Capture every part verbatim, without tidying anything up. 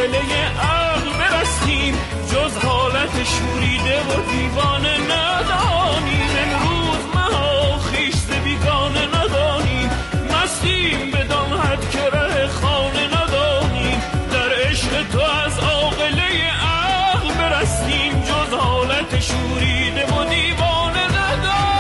عاقله عقل برستیم، جز حالت شوریده و دیوانه ندانیم. امروز مها خویش ز بیگانه ندانیم، مستیم بدان حد که ره خانه ندانیم. در عشق تو از عاقله عقل برستیم، جز حالت شوریده و دیوانه ندانیم.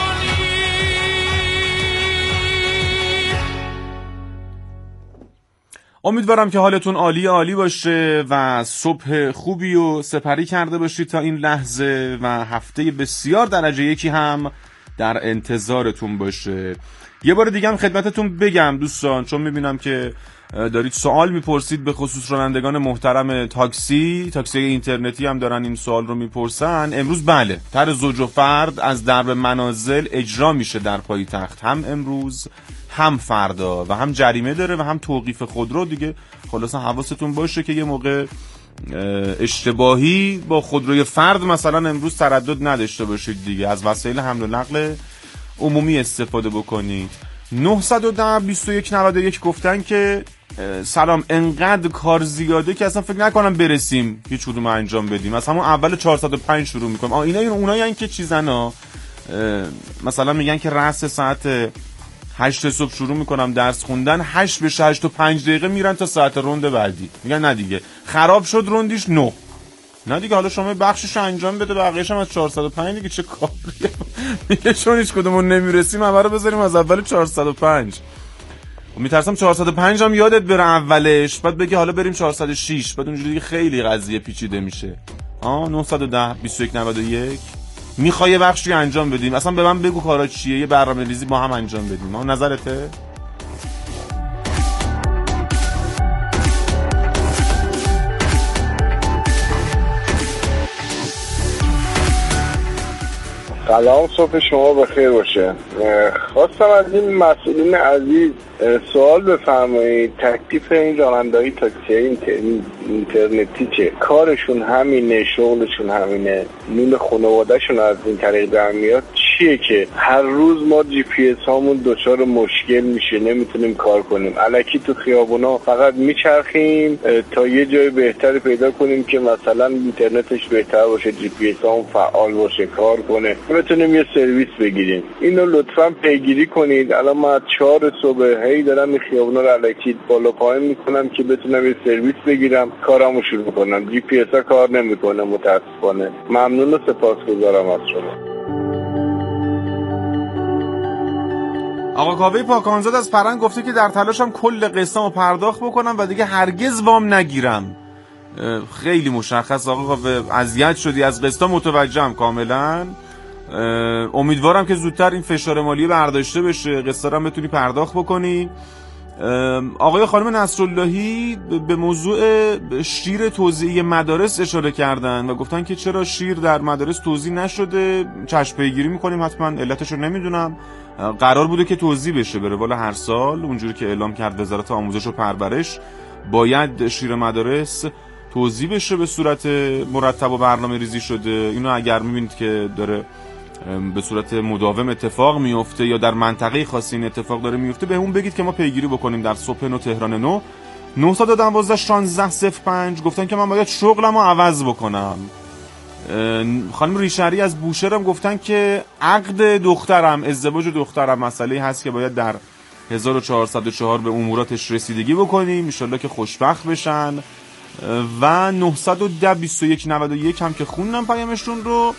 امیدوارم که حالتون عالی عالی باشه و صبح خوبی و سپری کرده باشید تا این لحظه و هفته بسیار درجه یکی هم در انتظارتون باشه. یه بار دیگه هم خدمتتون بگم دوستان، چون میبینم که دارید سوال میپرسید به خصوص رانندگان محترم تاکسی تاکسی اینترنتی هم دارن این سوال رو میپرسن. امروز بله طرح زوج و فرد از درب منازل اجرا میشه در پایتخت، هم امروز هم فردا، و هم جریمه داره و هم توقیف خودرو دیگه. خلاصا حواستون باشه که یه موقع اشتباهی با خودروی فرد مثلا امروز تردد نداشته باشید دیگه، از وسایل حمل و نقل عمومی استفاده بکنید. نه یک صفر بیست و یک نود و یک گفتن که سلام، انقدر کار زیاده که اصلا فکر نکنم برسیم هیچ کدوم انجام بدیم، از همون اول چهارصد و پنج شروع میکنیم. آ اینا اونایی هستن که چیزنا مثلا میگن که رأس ساعت هشت صبح شروع میکنم درس خوندن، هشت به هشت و پنج دقیقه میرن تا ساعت روند بعدی، میگن نه دیگه خراب شد روندیش نه نه دیگه حالا شما بخشش انجام بده، بقیه‌اش هم از چهارصد و پنج دیگه چه کاریه. میگه چون هیچ کدومون نمیرسیم اول رو بذاریم از اول چهارصد و پنج. میترسم چهارصد و پنج هم یادت بره اولش، بعد بگی حالا بریم چهارصد و شش، بعد اونجوری دیگه خیلی قضیه پیچیده میشه. آ نه یک صفر بیست و یک نود و یک میخوای یه بخشی انجام بدیم، اصلا به من بگو کارا چیه، یه برنامه‌ریزی با هم انجام بدیم. ما نظرته؟ سلام، صبح شما بخیر باشه. خواستم از این مسئولین عزیز سوال بفرمایید، تکلیف این راننده‌های تاکسی اینترنتی چه؟ کارشون همینه، شغلشون همینه، نون خانواده‌شون از این طریق در میاد، چیه که هر روز ما جی پی اس هامون دچار مشکل میشه، نمیتونیم کار کنیم، الکی تو خیابونا فقط میچرخیم تا یه جای بهتری پیدا کنیم که مثلا اینترنتش بهتر باشه، جی پی اس هامون فعال باشه، کار کنه، بتونیم یه سرویس بگیریم. اینو لطفاً پیگیری کنید. الان من چهار صبح هی دارم این خیابونا رو الکی بالا پایین میکنم که بتونم یه سرویس بگیرم، کارامو شروع کنم. جی پی اس ها کار نمیکنه متاسفانه. ممنون و سپاسگزارم از شما. آقا کاوه پاکانزاد از پرنگ گفته که در تلاشم کل قسطامو پرداخت بکنم و دیگه هرگز وام نگیرم. خیلی مشخص آقا کاوه، اذیت شدی از قسطا، متوجهم کاملا. امیدوارم که زودتر این فشار مالی برداشته بشه، قسطا رو بتونی پرداخت بکنی. آقای خانم نصراللهی به موضوع شیر توزیعی مدارس اشاره کردن و گفتن که چرا شیر در مدارس توزیع نشده، چشم پیگیری میکنیم، حتما علتش رو نمیدونم. قرار بوده که توزیع بشه بره بالا هر سال، اونجوری که اعلام کرد وزارت آموزش و پرورش، باید شیر مدارس توزیع بشه به صورت مرتب و برنامه ریزی شده. اینو اگر میبینید که داره به صورت مداوم اتفاق میفته یا در منطقه خاصی این اتفاق داره میفته، به اون بگید که ما پیگیری بکنیم. در صبح نو تهران نو نه یک دو شانزده صفر پنج گفتن که من باید شغلمو عوض بکنم. خانم ریشری از بوشهرم گفتن که عقد دخترم، ازدواج دخترم مسئله هست که باید در هزار و چهارصد و چهار به اموراتش رسیدگی بکنیم، ان شاءالله که خوشبخت بشن. و نه یک صفر بیست و یک نود و یک هم که خوندم پیامشون رو.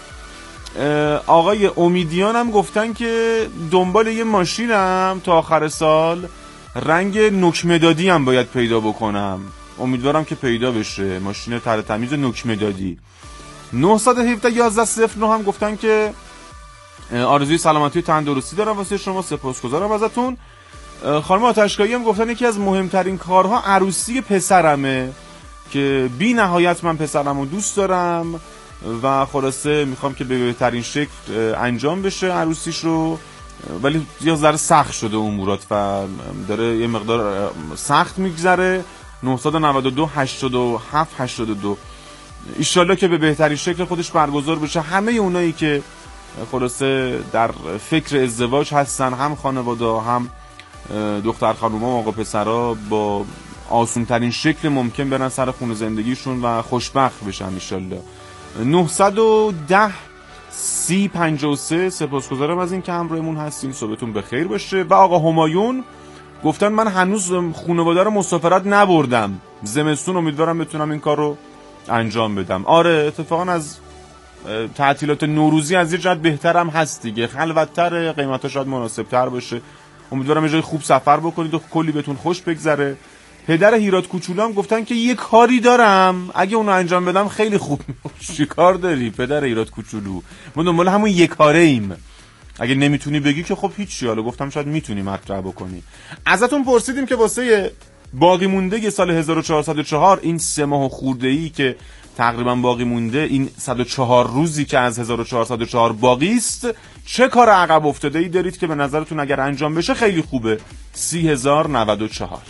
آقای امیدیان هم گفتن که دنبال یه ماشینم تا آخر سال، رنگ نوک مدادی هم باید پیدا بکنم، امیدوارم که پیدا بشه ماشین تر تمیز نوک مدادی. نه یک هفت یازده صفر نه هم گفتن که آرزوی سلامتی و تندرستی دارم واسه شما، سپاسگزارم ازتون. خانم آتشکایی هم گفتن یکی از مهمترین کارها عروسی پسرمه که بی نهایت من پسرمو دوست دارم و خلاصه میخوام که به بهترین شکل انجام بشه عروسیش رو، ولی یه ذره سخت شده امورات و داره یه مقدار سخت میگذره. نه نه دو هشتاد و هفت هشتاد و دو ایشالله که به بهترین شکل خودش برگزار بشه. همه اونایی که خلاصه در فکر ازدواج هستن، هم خانواده هم دختر خانوما و آقا پسرا، با آسون ترین شکل ممکن برن سر خون زندگیشون و خوشبخت بشن انشالله. نهصد و ده سی پنجاه و سه سپاسگزارم از این که همراهمون هستین. صبحتون بخیر باشه. و آقا همایون گفتن من هنوز خانواده رو مسافرت نبردم، زمستون امیدوارم بتونم این کار رو انجام بدم. آره اتفاقا از تعطیلات نوروزی از یه جهت بهترم هست دیگه، خلوت‌تر، قیمتا شاید مناسب‌تر باشه. امیدوارم یه جای خوب سفر بکنید و کلی بهتون خوش بگذره. پدر هیراد کوچولو هم گفتن که یه کاری دارم اگه اونو انجام بدم خیلی خوب میشه. چی کار داری پدر هیراد کوچولو؟ ما دنبال همون یه کاره ایم. اگه نمیتونی بگی که خب هیچی، حالا گفتم شاید میتونی مطرح بکنی. ازتون پرسیدیم که واسه باقی مونده یه سال هزار و چهارصد و چهار، این سه ماه خورده‌ای که تقریبا باقی مونده، این صد و چهار روزی که از هزار و چهارصد و چهار باقی است، چه کار عقب افتاده‌ای دارید که به نظرتون اگر انجام بشه خیلی خوبه؟ سی هزار و نود و چهار.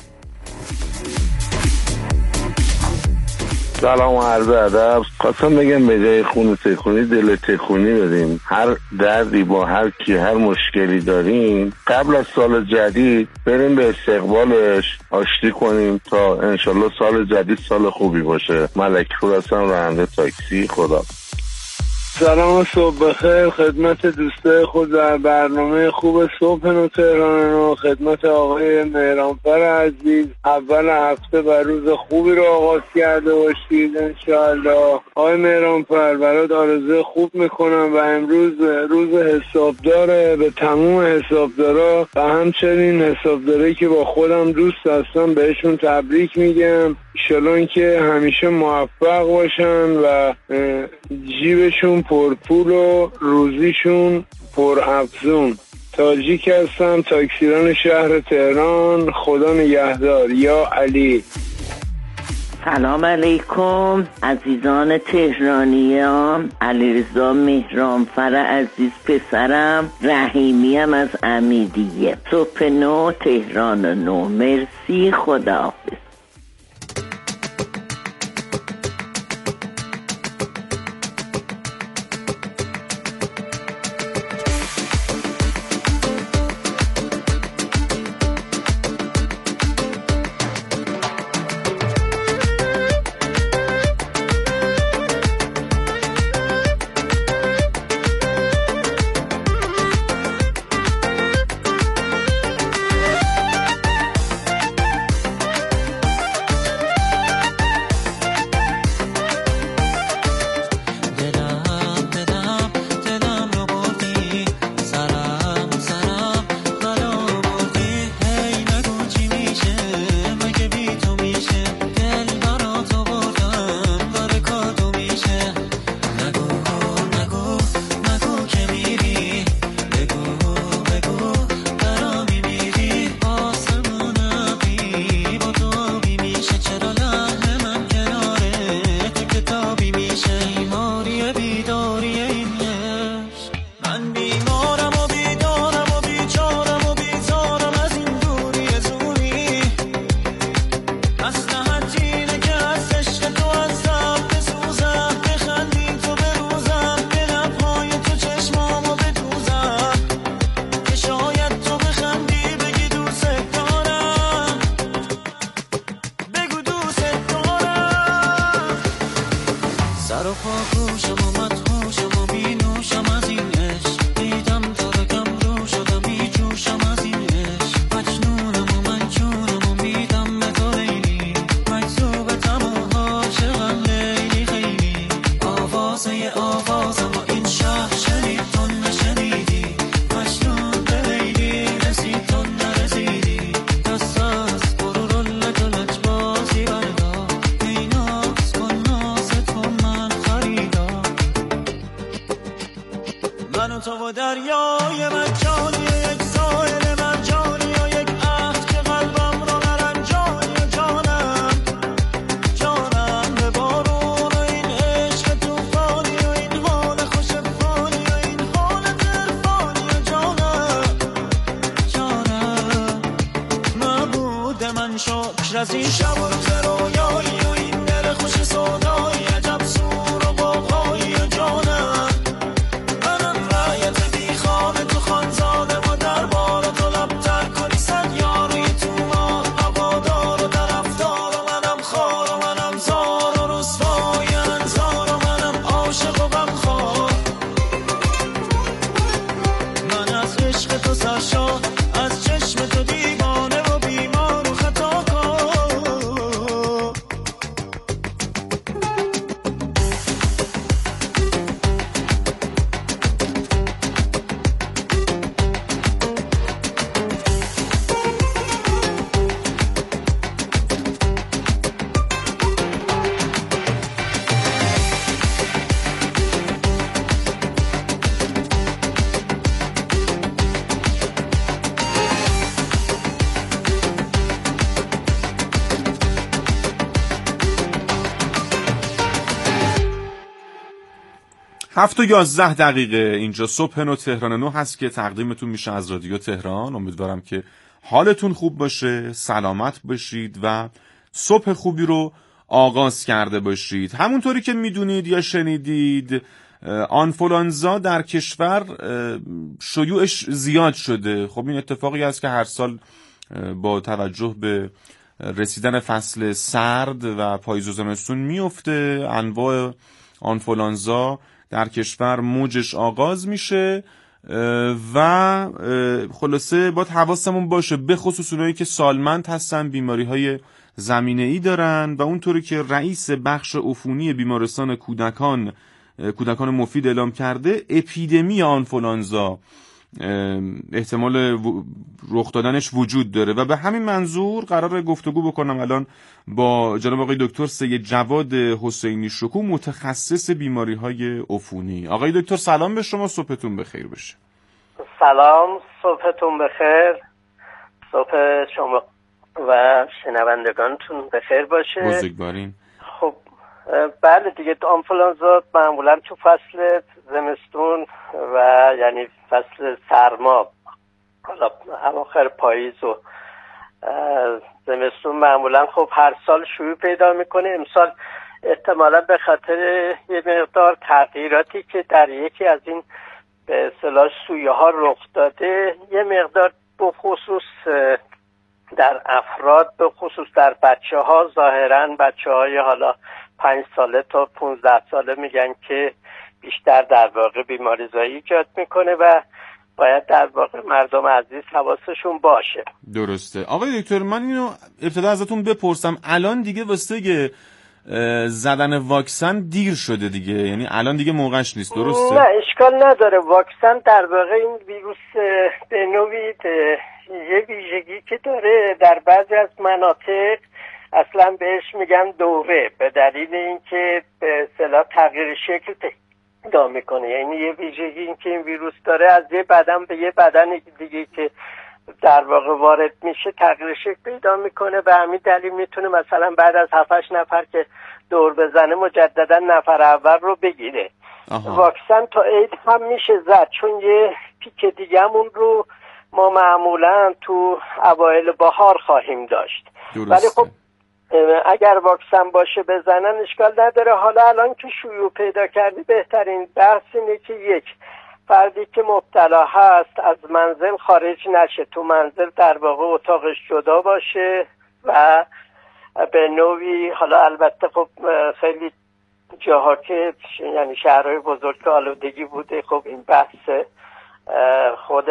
سلام و عرض ادب. خواستم بگم به جای خون تکونی دل تکونی بدیم. هر دردی با هر کی هر مشکلی داریم قبل از سال جدید بریم به استقبالش آشتی کنیم تا انشالله سال جدید سال خوبی باشه. ملک پور هستم، راننده تاکسی. خدا. سلام و صبح بخیر خدمت دوستای خود در برنامه خوب صبح نو تهران و خدمت آقای مهرانفر عزیز. اول هفته و روز خوبی رو آغاز کرده باشید انشاءالله. آقای مهرانفر برات آرزوی خوب میکنم و امروز روز حسابداره. به تموم حسابدارا و همچنین حسابداری که با خودم دوست هستم بهشون تبریک میگم. ایشالله که همیشه موفق باشن و جیبشون پرپول و روزیشون پر افزون. تاجیک هستم، تاکسیران شهر تهران. خدا نگهدار. یا علی. سلام علیکم عزیزان تهرانیان. علیرضا مهرانفر عزیز پسرم، رحیمیم از امیدیه. صبح نو تهران نو. مرسی، خداحافظ. هفت و یازده دقیقه اینجا صبح نو تهران نو هست که تقدیمتون میشه از رادیو تهران. امیدوارم که حالتون خوب باشه، سلامت باشید و صبح خوبی رو آغاز کرده باشید. همونطوری که میدونید یا شنیدید آنفولانزا در کشور شیوعش زیاد شده. خب این اتفاقی است که هر سال با توجه به رسیدن فصل سرد و پاییز و زمستون میفته. انواع آنفولانزا در کشور موجش آغاز میشه و خلاصه باید حواسمون باشه، به خصوص اونایی که سالمند هستن، بیماری های زمینه‌ای دارن. و اونطوری که رئیس بخش عفونی بیمارستان کودکان کودکان مفید اعلام کرده، اپیدمی آنفولانزا احتمال رخ دادنش وجود داره و به همین منظور قراره گفتگو بکنم الان با جناب آقای دکتر سید جواد حسینی شکوه، متخصص بیماری های عفونی. آقای دکتر سلام به شما، صبحتون بخیر بشه. سلام، صبحتون بخیر، صبح شما و شنوندگانتون بخیر باشه. بزرگوارین. خب بله دیگه، آنفولانزا معمولا تو فصل زمستون و یعنی فصل سرما، حالا اواخر پاییز و زمستون معمولا خب هر سال شیوع پیدا میکنه. امسال احتمالا به خاطر یه مقدار تغییراتی که در یکی از این به اصطلاح سویه ها رخ داده، یه مقدار به خصوص در افراد، به خصوص در بچه ها، ظاهرا بچه های حالا پنج ساله تا پونزده ساله میگن که بیشتر در واقع بیماریزایی ایجاد میکنه و باید در واقع مردم عزیز حواسشون باشه. درسته. آقای دکتر من اینو ابتدا ازتون بپرسم، الان دیگه واسه زدن واکسن دیر شده دیگه، یعنی الان دیگه موقعش نیست، درسته؟ نه اشکال نداره. واکسن در واقع این ویروس به نوعی یه ویژگی که داره در بعضی از مناطق اصلا بهش میگن دوره، به دلیل اینکه به اصطلاح تغییر شکل پیدا میکنه. یعنی یه ویژگی این که این ویروس داره از یه بدن به یه بدن دیگه که در واقع وارد میشه تغییر شکل پیدا میکنه. به همین دلیل میتونه مثلا بعد از هفت هشت نفر که دور بزنه مجددا نفر اول رو بگیره. آها. واکسن تا عید هم میشه زد، چون یه پیک دیگه همون رو ما معمولا تو اوایل بهار خواهیم داشت. درسته. ولی خب اگر واکسن باشه بزنن اشکال نداره. حالا الان که شیوع پیدا کردی بهترین بحث اینه که یک فردی که مبتلا هست از منزل خارج نشه، تو منزل در واقع اتاقش جدا باشه و به نوعی، حالا البته خب خیلی جاها که یعنی شهرهای بزرگ که آلودگی بوده، خب این بحث خود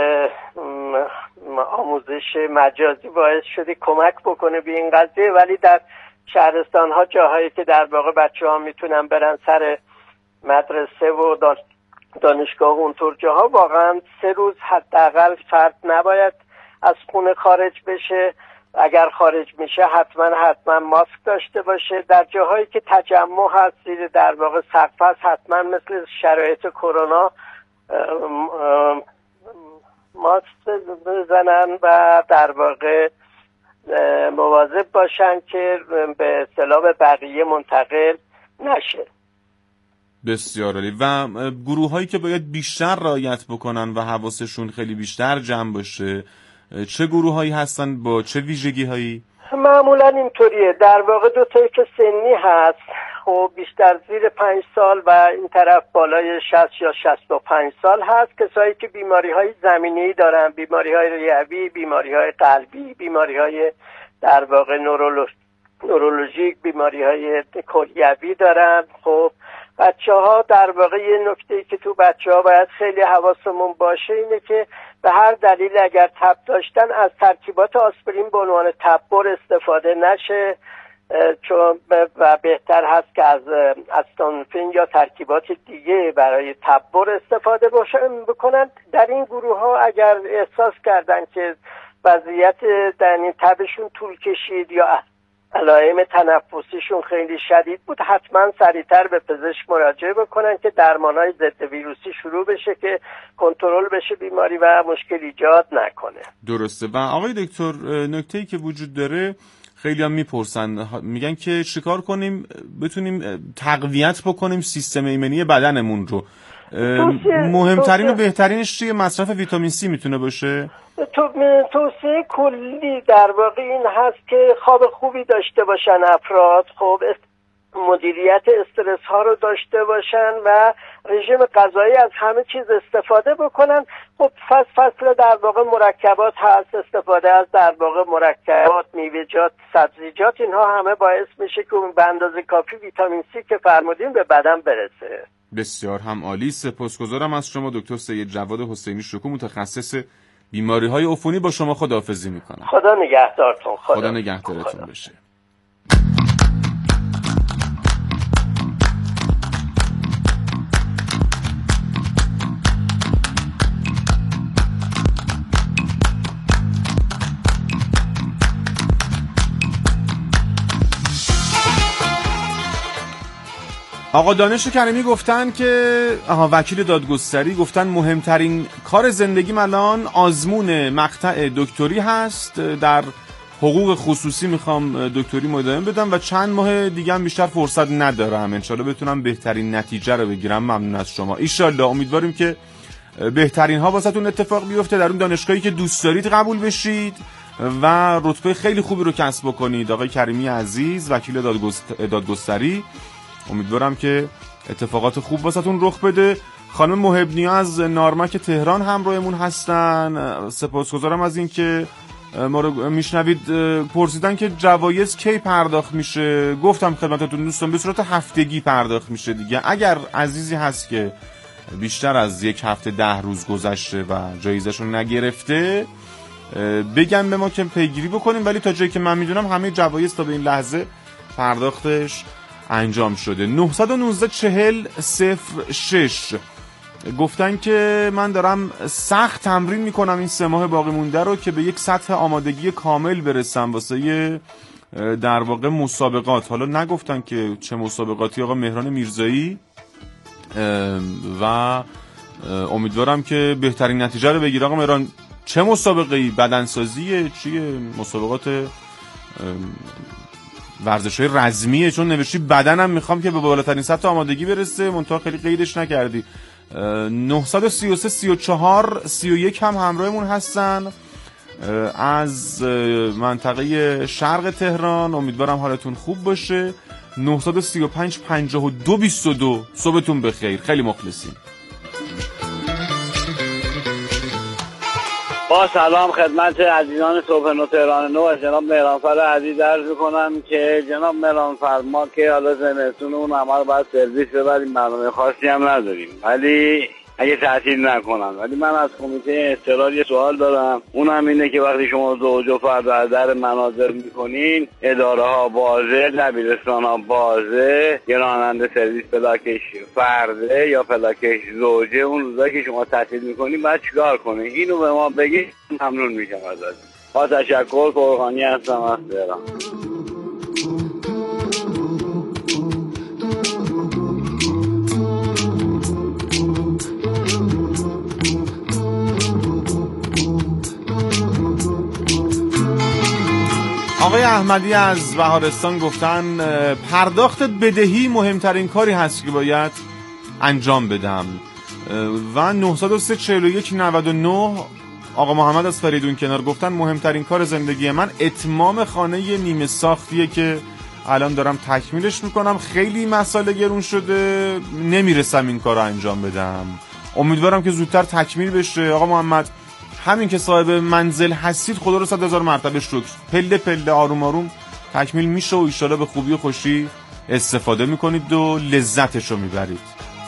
آموزش مجازی باعث شده کمک بکنه به این قضیه، ولی در شهرستان ها جاهایی که در واقع بچه ها میتونن برن سر مدرسه و دانشگاه و اونطور جاها، واقعا سه روز حداقل فرد نباید از خونه خارج بشه. اگر خارج میشه حتما حتما ماسک داشته باشه. در جاهایی که تجمع هست، زیر در واقع سقف هست، حتما مثل شرایط کرونا ماسک بزنن و در واقع مواظب باشن که به اصطلاح به بقیه منتقل نشه. بسیار عالی. و گروه هایی که باید بیشتر رعایت بکنن و حواسشون خیلی بیشتر جمع باشه، چه گروه هایی هستن با چه ویژگی هایی؟ معمولا اینطوریه، در واقع دو تایی که سنی هست، خب بیشتر زیر پنج سال و این طرف بالای شصت یا شصت و پنج سال هست. کسایی که بیماری های زمینه‌ای دارن، بیماری های ریوی، بیماری های قلبی، بیماری های در واقع نورولوژ... نورولوژیک، بیماری های کلیوی دارن. خب بچه ها در واقع یه نکته‌ای که تو بچه ها باید خیلی حواسمون باشه اینه که به هر دلیل اگر تب داشتن از ترکیبات آسپرین به عنوان تببر استفاده نشه، چون و بهتر هست که از استامینوفن یا ترکیبات دیگه برای تببر استفاده بکنن. در این گروه ها اگر احساس کردن که وضعیت در تبشون طول کشید یا علائم تنفسیشون خیلی شدید بود، حتما سریعتر به پزشک مراجعه بکنن که درمانهای ضد ویروسی شروع بشه که کنترل بشه بیماری و مشکل ایجاد نکنه. درسته. و آقای دکتر نکته‌ای که وجود داره، خیلی هم میپرسن، میگن که چیکار کنیم بتونیم تقویت بکنیم سیستم ایمنی بدنمون رو. مهمترین و بهترینش چیه؟ مصرف ویتامین سی میتونه باشه؟ توصیه کلی در واقع این هست که خواب خوبی داشته باشن افراد، خب مدیریت استرس ها رو داشته باشن و رژیم غذایی از همه چیز استفاده بکنن. خب فصل فصل در واقع مرکبات هست، استفاده از در واقع مرکبات، میوه‌جات، سبزیجات، اینها همه باعث میشه که اون به اندازه کافی ویتامین سی که فرمودین به بدن برسه. بسیار هم عالی. سپاسگزارم از شما دکتر سید جواد حسینی شکوه، متخصص بیماری های عفونی. با شما خداحافظی میکنم. خدا نگهدارتون. خدا, خدا نگهدارتون خدا. بشه. آقا دانش کریمی گفتن که آها وکیل دادگستری گفتن مهمترین کار زندگیم الان آزمون مقطع دکتری هست. در حقوق خصوصی میخوام دکتری مداوم بدم و چند ماه دیگه هم بیشتر فرصت ندارم. انشالله بتونم بهترین نتیجه رو بگیرم. ممنون از شما. ایشالله امیدواریم که بهترین ها واسهتون اتفاق بیفته، در اون دانشگاهی که دوست دارید قبول بشید و رتبه خیلی خوبی رو کسب بکنید. آقای کریمی عزیز وکیل دادگستری، امیدوارم که اتفاقات خوب واسهتون رخ بده. خانم محبنی از نارمک تهران همراهمون هستن. سپاسگزارم از این که ما رو میشنوید. پرسیدن که جوایز کی پرداخت میشه. گفتم خدمتتون دوستان به صورت هفتگی پرداخت میشه دیگه. اگر عزیزی هست که بیشتر از یک هفته ده روز گذشته و جایزش رو نگرفته بگم به ما که پیگیری بکنیم، ولی تا جایی که من میدونم همه جوایز تا به این لحظه پرداختش انجام شده. نه یک نه چهل صفر شش گفتن که من دارم سخت تمرین میکنم این سه ماه باقی مونده رو که به یک سطح آمادگی کامل برسم واسه در واقع مسابقات. حالا نگفتن که چه مسابقاتی. آقا مهران میرزایی و امیدوارم که بهترین نتیجه رو بگیر. آقا مهران چه مسابقه‌ای؟ بدنسازیه؟ چیه؟ مسابقات ورزش‌های رزمیه؟ چون نوشتی بدنم میخوام که به بالاترین سطح آمادگی برسه، منتها خیلی قیدش نکردی. نه سه سه سی و چهار سی و یک هم همراهمون هستن از منطقه شرق تهران. امیدوارم حالتون خوب باشه. نه سه پنج پنجاه و دو بیست و دو صبحتون بخیر. خیلی مخلصیم. با سلام خدمت عزیزان صبح نو تهران نو از جناب مهرانفر عزیز عرض میکنم که جناب مهرانفر ما که حالا زمستون اون همه رو باید سرویس ببریم، برنامه خاصی هم نداریم، ولی اگه تعطیل نکنن. ولی من از کمیته اضطرار یه سوال دارم، اونم اینه که وقتی شما زوج و فرد از در مناظر میکنین، اداره ها بازه، دبیرستان ها بازه، یه راننده سرویس پلاکش فرده یا پلاکش زوجه، اون روزایی که شما تعطیل میکنین باید چیکار کنین؟ اینو به ما بگید ممنون میشم ازتون. با تشکر. فرغانی هستم از تهران. آقای احمدی از بهارستان گفتن پرداخت بدهی مهمترین کاری هست که باید انجام بدم. و نه صفر سه چهل و یک نود و نه آقا محمد از فریدون کنار گفتن مهمترین کار زندگی من اتمام خانه نیمه ساختیه که الان دارم تکمیلش میکنم. خیلی مسائل گرون شده، نمیرسم این کار رو انجام بدم. امیدوارم که زودتر تکمیل بشه. آقا محمد همین که صاحب منزل هستید خدا رو صد هزار مرتبه شکر. پله پله آروم آروم تکمیل میشه و ایشالا به خوبی و خوشی استفاده میکنید و لذتش رو میبرید.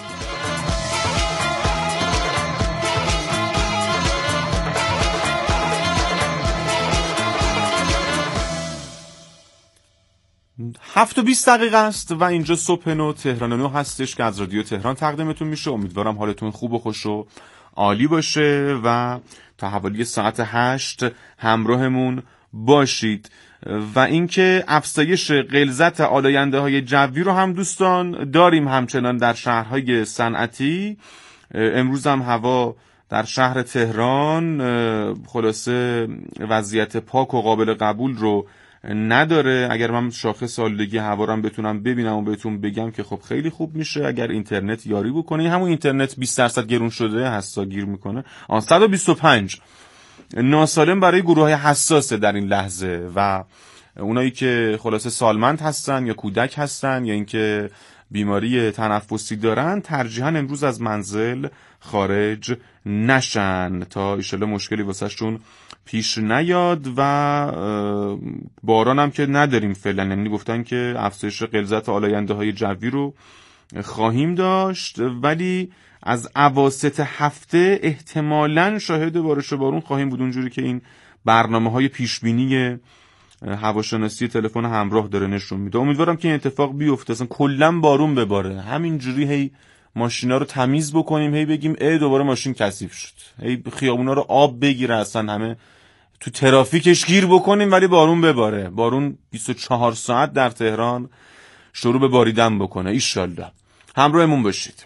هفت و بیست دقیقه است و اینجا صبح نو تهران نو هستش که از رادیو تهران تقدیمتون میشه. امیدوارم حالتون خوب و خوش و عالی باشه و تا حوالی ساعت هشت همراهمون باشید. و اینکه افزایش غلظت آلاینده های جوی رو هم دوستان داریم همچنان در شهرهای صنعتی. امروز هم هوا در شهر تهران خلاصه وضعیت پاک و قابل قبول رو نداره. اگر من شاخص آلودگی هوا رو بتونم ببینم و بهتون بگم که خب خیلی خوب میشه. اگر اینترنت یاری بکنه، همون اینترنت بیست درصد گرون شده هستا گیر میکنه، آن صد و بیست و پنج ناسالم برای گروه‌های حساسه در این لحظه و اونایی که خلاصه سالمند هستن یا کودک هستن یا اینکه بیماری تنفسی دارن ترجیحاً امروز از منزل خارج نشن تا ایشالا مشکلی واسهشون پیش نیاد. و باران هم که نداریم فعلا، یعنی گفتن که افزایش غلظت آلاینده های جوی رو خواهیم داشت، ولی از اواسط هفته احتمالاً شاهد بارش بارون خواهیم بود، اونجوری که این برنامه های پیشبینی هواشناسی تلفن همراه داره نشون میده. امیدوارم که این اتفاق بیفته، اصلا کلا بارون بباره، همینجوری هی ماشینا رو تمیز بکنیم، هی بگیم ای دوباره ماشین کثیف شد، هی خیابونا رو آب بگیره، اصلا همه تو ترافیکش گیر بکنیم ولی بارون بباره. بارون بیست و چهار ساعت در تهران شروع به باریدن بکنه. ایشالله همراهمون باشید.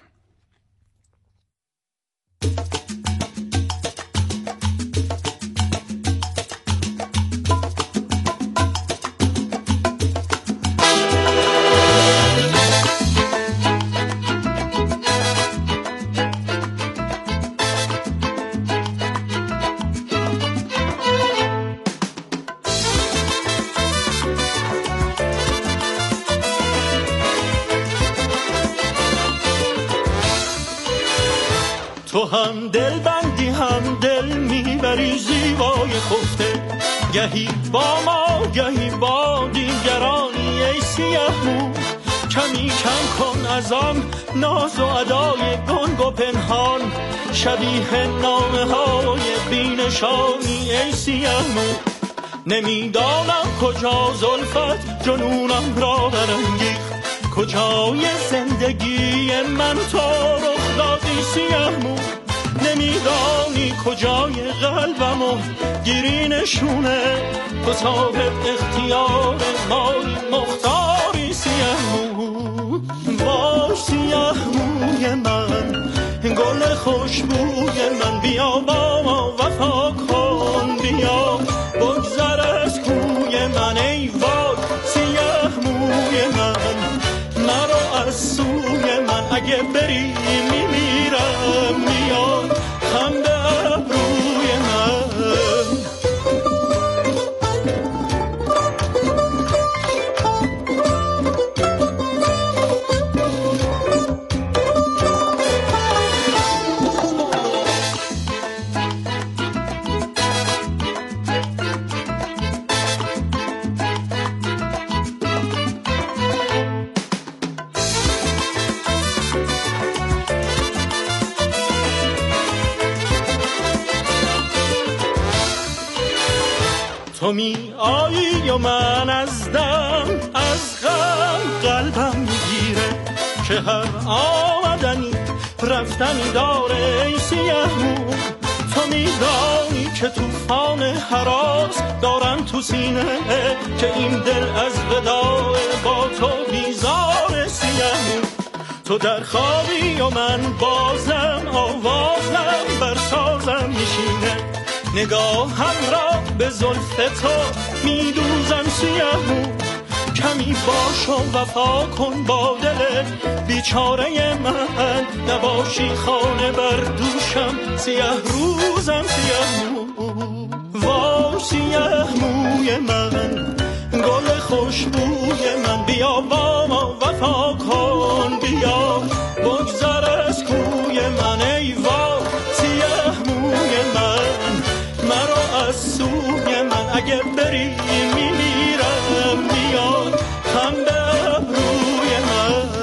تو هم دل بندی هم دل میبری زیبای خفته، گهی با ما گهی با دیگرانی ای سیاه مو. کمی کم کن از آن ناز و ادای گنگ و پنهان، شبیه نامه های بینشانی ای سیاه مو. نمیدانم کجا زلفت جنونم را برانگیخت، کجای زندگی من تو رخ دادی سیاه مو. نمیدانی کجای قلبمو گیری نشونه، تو صاحب اختیار ماری مختاری سیاه مو. باش سیاه موی من گل خوشبوی من، بیا با ما وفا کن، بیا بگذر از کوی من ای وای سیاه موی من. مرا از سوی من اگه بری میمیرم، میاد هم به ابروی من. تو می آیی و من از دم از غم قلبم میگیره، که هر آمدنی رفتنی داره ای سیاه مو. تو میدانی که توفان هراس دارم تو سینه، که این دل از وداع با تو بیزار سیاه مو. تو در خوابی و من بازم آوازم بر سازم میشینه، نگاهم را به زلف تو میدوزم سیاه مو. کمی باش و وفا کن با دل بیچاره من، نباشی خانه بر دوشم سیاه روزم سیاه مو. وا سیاه موی من گل خوشبوی من، بیا با ما وفا کن، بیا بگذر از کوی من ای وای سیاه موی من. مرا از سوی من اگه بری میمیرم، میاد هم به ابروی من.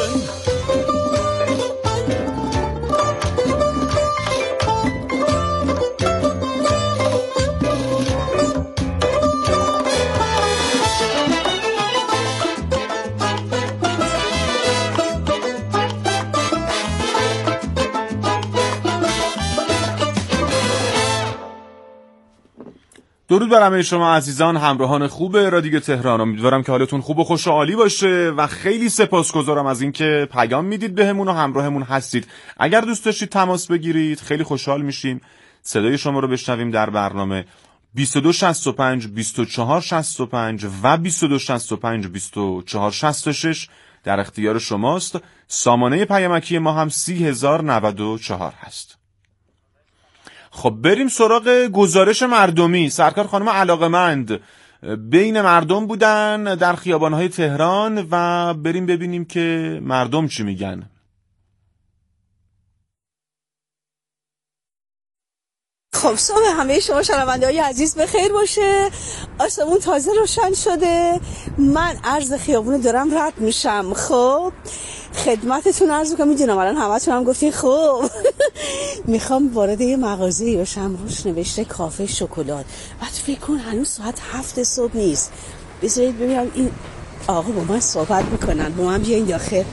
درود بر همه شما عزیزان، همراهان خوب رادیو تهران. امیدوارم که حالتون خوب و خوش و عالی باشه و خیلی سپاسگزارم از اینکه پیام میدید بهمون و همراهمون هستید. اگر دوست داشتید تماس بگیرید خیلی خوشحال میشیم صدای شما رو بشنویم در برنامه. بیست و دو شصت و پنج بیست و چهار شصت و پنج و بیست و دو شصت و پنج بیست و چهار شصت و شش در اختیار شماست. سامانه پیامکی ما هم سی هزار و نود و چهار هست. خب بریم سراغ گزارش مردمی. سرکار خانم علاقه‌مند بین مردم بودن در خیابان‌های تهران و بریم ببینیم که مردم چی میگن. خب صبح همه شما شنونده‌های عزیز بخیر باشه. آسمون تازه روشن شده. من عرض خیابون دارم رد میشم. خب خدمتتون عرض میکنم، میدونم الان همتون هم گفتین خب میخوام وارد یه مغازه‌ای بشم روش نوشته کافه شکلات. بعد فکر کن هنوز ساعت هفت صبح نیست. بذارید ببینم این آقا با من صحبت میکنن. با من بیاین داخل.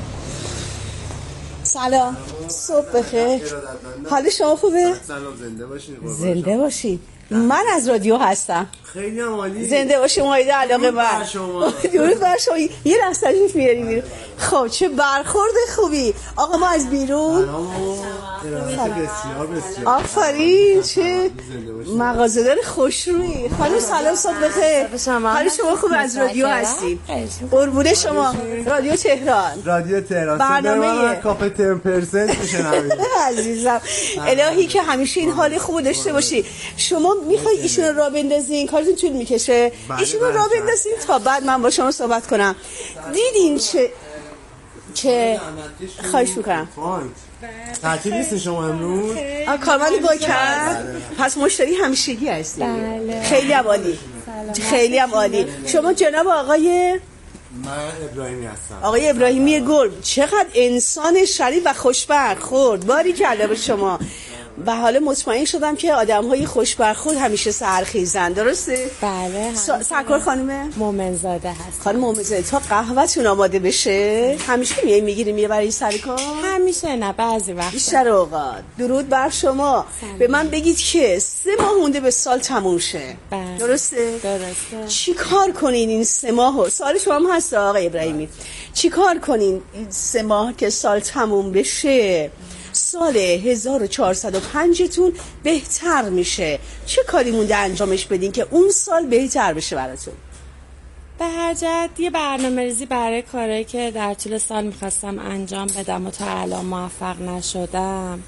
سلام، صبح بخیر. حال شما خوبه؟ سلام، زنده باشین. زنده باشین. من از رادیو هستم. خیلی عالی. زنده باشین. مایده علاقه من. درود بر شما. یه لحظه تشریف بیارید بیرون. خب چه برخورد خوبی. آقا ما از بیرون. بسیار بسیار. آفرین، چه مغازه‌دار خوشرویی. خانم سلام، صبح بخیر. حال شما خوب؟ از رادیو هستیم. قربون شما. رادیو تهران. رادیو تهران. برنامه کافه ده درصد میشنوید. عزیزم الهی که همیشه این حال خوب داشته باشی. شما میخوای ایشون رو راه بندازین؟ کارتون طول میکشه. ایشون رو راه بندازین تا بعد من با شما صحبت کنم. دیدین چه چه خواهش میکنم. تعطیل نیستین شما امروز؟ کارمند با کرد. پس مشتری همیشگی هستی. خیلی هم عالی. خیلی هم عالی. شما جناب آقای من ابراهیمی هستم. آقای ابراهیمی گل، چقدر انسان شریف و خوشبرخورد. باریکلا به شما. و حالا مطمئن شدم که آدم‌های خوشبرخورد همیشه سحرخیزن. درسته؟ بله. سرکار خانم مومنزاده هست. خانم مومنزاده، تا قهوه‌تون آماده بشه همیشه میای میگیری میره برای سرکار؟ همیشه نه، بعضی وقتا. بیشتر اوقات. درود بر شما. سلام. به من بگید که سه ماه مونده به سال تموم شه. بله. درسته؟ درسته. چی کار کنین این سه ماهو؟ سوال شما هم هست آقای ابراهیمی. چی کار کنین این سه ماه که سال تموم بشه سال هزار و چهارصد و پنج تون بهتر میشه؟ چه کاری مونده انجامش بدین که اون سال بهتر بشه براتون؟ به هر جهت یه برنامه‌ریزی برای کارهایی که در طول سال میخواستم انجام بدم و تا الان موفق نشدم،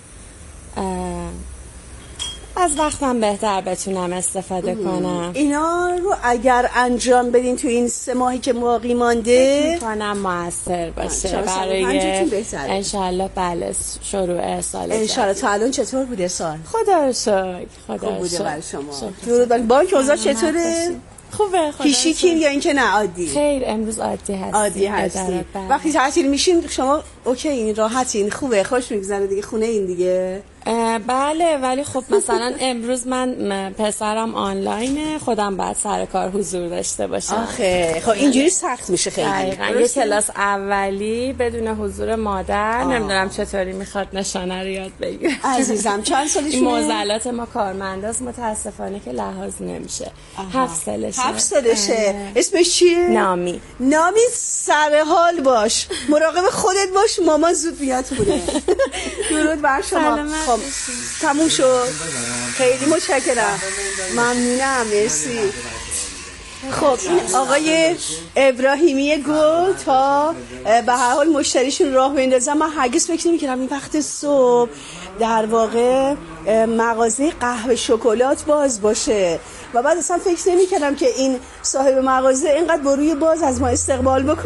از وقتم بهتر بتونم استفاده کنم. اینا رو اگر انجام بدین تو این سه ماهی که باقی مانده میکنم موثر باشه برای انشالله. بله، شروع سال انشالله. تا الان چطور بوده سال؟ خدا رو شکر. خدا رو شکر. برای شما درود بر بانک اوضاع چطوره؟ خوبه. پیشیکین یا اینکه نه عادی؟ خیر، امروز عادی هستیم. عادی هستیم. وقتی تعطیل میشین شما اوکی، این راحتین، خوبه، خوش میگذره دیگه، خونه این دیگه. بله، ولی خب مثلا امروز من پسرم آنلاینه، خودم بعد سر کار حضور داشته باشم. آخه خب اینجوری سخت میشه خیلی. دقیقاً. یه کلاس اولی بدون حضور مادر، نمیدونم چطوری میخواد نشانه رو یاد بگیره. عزیزم چند سالشه؟ این معضلات ما کارمنداست متاسفانه که لحاظ نمیشه. هفت سالشه. هفت سالشه. اسمش چیه؟ نامی. نامی، سر حال باش، مراقب خودت باش، مامان زود میاد بوده. درود بر شما. خب تموم شد. خیلی متشکرم. ممنونم. مرسی. خب این آقای ابراهیمی گل تا به هر حال مشتریشون راه بندازن. من هرگز فکر نمی‌کردم این وقت صبح در واقع مغازه قهوه شکلات باز باشه و بعد اصلا فکر نمی‌کردم که این صاحب مغازه اینقدر با روی باز از ما استقبال بکنه.